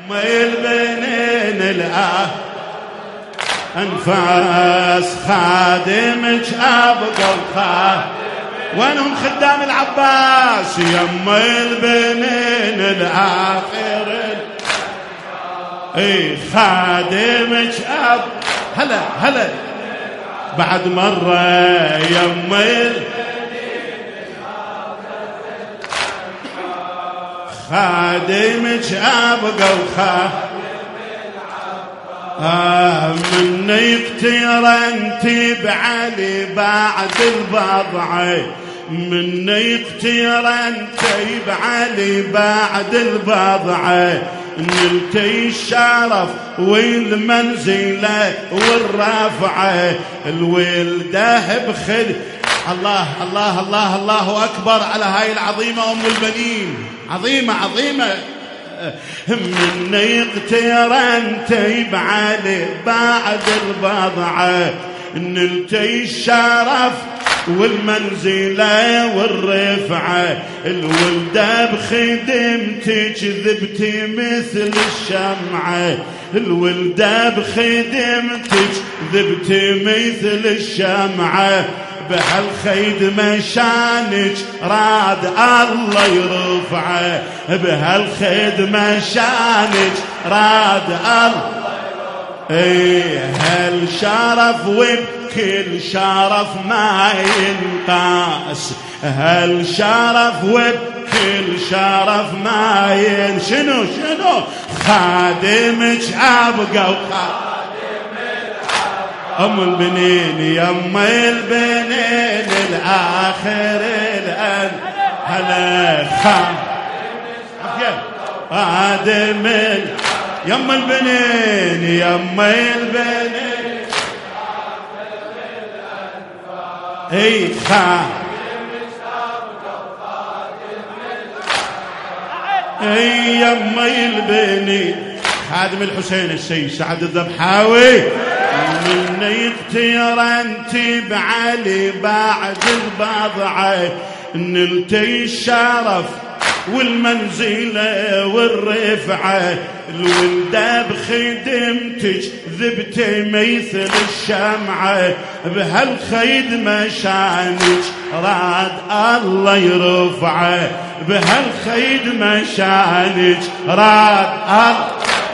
يما البنين الآخر أنفاس خادمك أبقى الخادم. وينهم خدام العباس؟ يما البنين الآخر اي خادمك أب. هلا هلا بعد مرة يما خادمك أبقى الخادم. من يقتر انت بعلي بعد البضعة، من يقتر انت بعلي بعد البضعة. نلتي الشرف والمنزلة والرفعة، الولده بخل. الله الله الله الله أكبر على هاي العظيمة أم البنين، عظيمة عظيمة. من يقتر انت بعلي بعد البضعة، نلتي الشرف والمنزلة والرفعة. الولدة بخدمتك ذبتي مثل الشمعة، الولدة بخدمتك ذبتي مثل الشمعة. بهالخدمة شانك راد الله يرفعه، بهالخدمة شانك راد الله. ايه هالشرف وبكل شرف ما ينقاس، هالشرف وبكل شرف ما شنو خادمك أبقى وخادم أم البنين. يما البنين الآخر الآن هلا خادم يما البنين، يما البنين اي اي يما البنين. خادم الحسين السيد سعد الذبحاوي. من يقتر انت بعلي بعد البضعة، نلتي الشرف والمنزلة والرفعة. الولدة بخدمتك ذبتي مثل الشمعة، بهالخدمة شانك راد الله يرفعه، بهالخدمة شانك راد الله.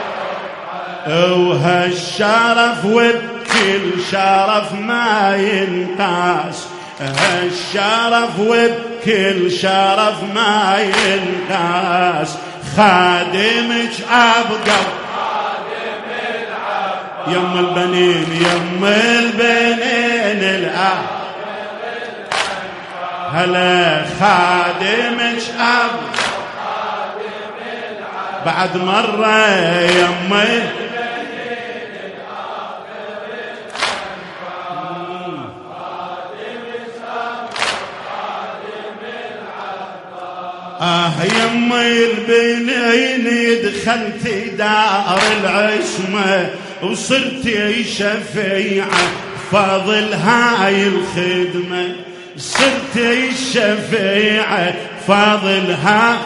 وهالشرف وبكل شرف ما ينقاس، هالشرف وبكل شرف ما ينقاس. خادمك أبقى يما البنين، يما البنين الآخر هلا خادمك أبقى بعد مرة يما يما البنين دخلتي دار العصمة، وصرتي شفيعة فاضل هاي الخدمة، صرتي شفيعة فاضل هاي.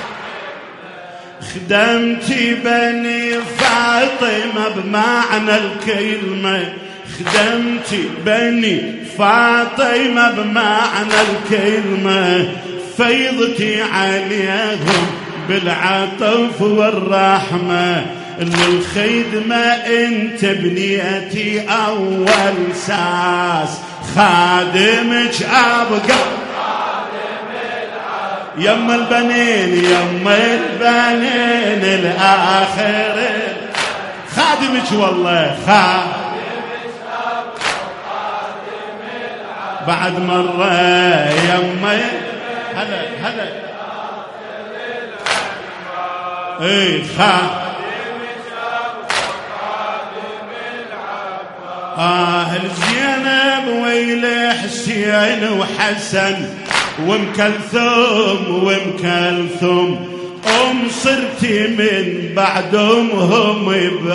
خدمتي بني فاطمة بمعنى الكلمة، خدمتي بني فاطمة بمعنى الكلمة. فيضتي عليهم بالعطف والرحمة، للخدمة انت بنيتي اول ساس. خادمك ابقى يما البنين، يما البنين الاخر خادمك والله بعد مرة يما هلا اي الزينب ويل حسين وحسن وام كلثوم صرتي من بعدهم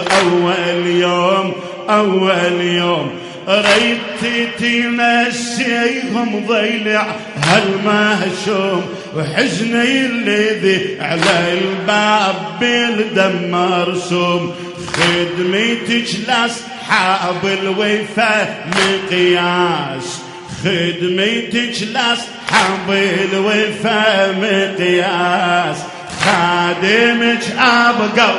بأول يوم ريتي تنسيهم ضيلع هالمهشوم. وحزني الذي على الباب بالدم مرسوم خدمتك لاصحاب الوفا مقياس خدمتك لاصحاب الوفا مقياس خادمك ابقى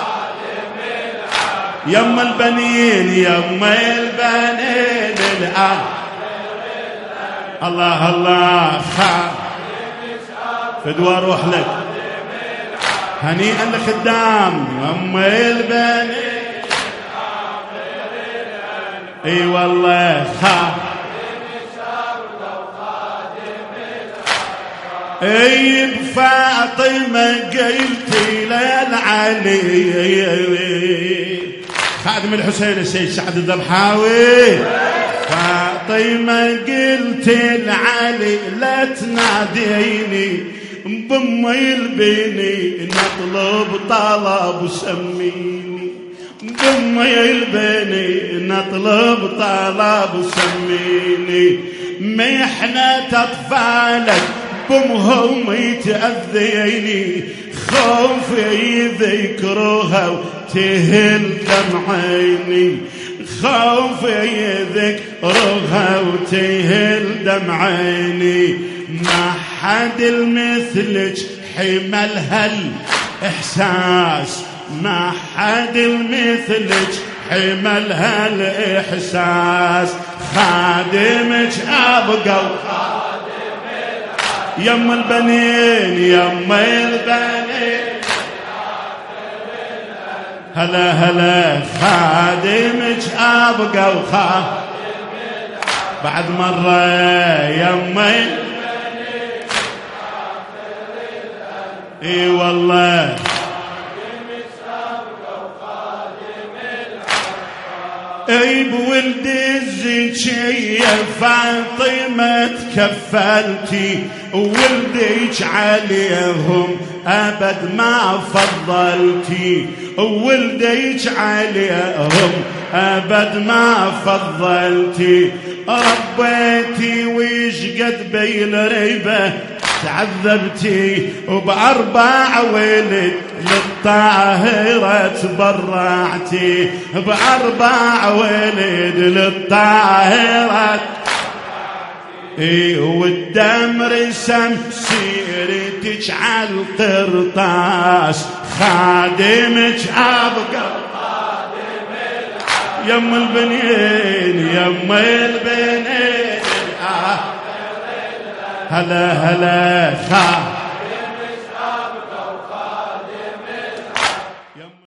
يم البنين يم البنين الآن الله الله فدوى روح لك هنيئا لخدام يم البنين اي والله اي بفاطمة قلتي للعلي خادم الحسين السيد سعد الذبحاوي فاطمة قلت لعلي لا تناديني بأمي البني نطلب طلب سميني بأمي البني نطلب طلب سميني محنة أطفالك بأمهم يتأذيني خوفي ذكرها وتهل دمع عيني خوفي ذكرها وتهل دمع عيني ما حد المثلك حمل هالإحساس ما حد المثلك حمل هالإحساس خادمك أبقى يم البنين يم البنين هلا هلا خادمك أبقى بعد مرة يم اي والله اي بولدي الزكية فاطمة تكفلتي وولديك عليهم ابد ما فضلتي وولديك عليهم ابد ما فضلتي ربيتي ويش قد بين ريبه تعذبتي وبأربع ولد للطاهرة تبرعتي بأربع ولد للطاهرة والدم رسم سيرتك على القرطاس خادمك أبقى يم البنين يم البنين هلا هلا